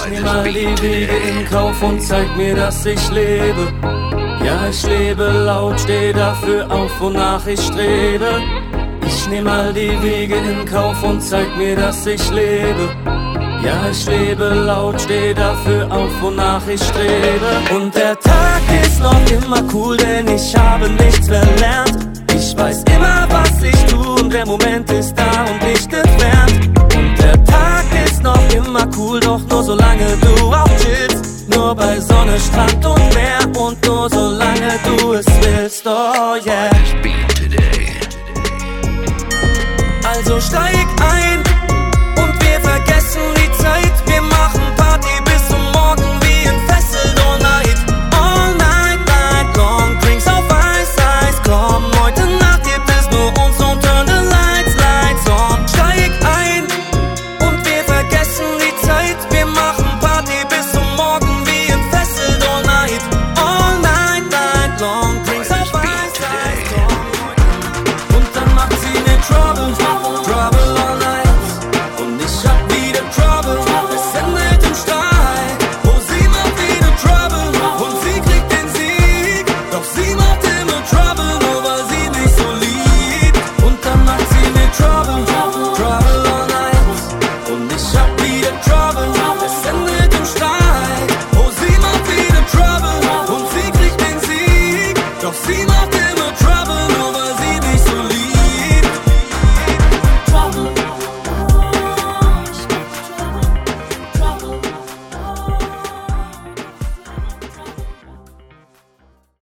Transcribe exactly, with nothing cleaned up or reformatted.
nehm all die Wege in Kauf und zeig mir, dass ich lebe. Ja, ich lebe laut, steh dafür auf, wonach ich strebe. Ich nehm all die Wege in Kauf und zeig mir, dass ich lebe. Ja, ich lebe laut, steh dafür auf, wonach ich strebe. Und der Tag ist noch immer cool, denn ich habe nichts verlernt. Ich weiß immer, was ich tu und der Moment ist da und nicht entfernt. Und der Tag ist noch immer cool, doch nur solange du auch chillst. Nur bei Sonne, Strand und Meer und nur solange du es willst, oh yeah.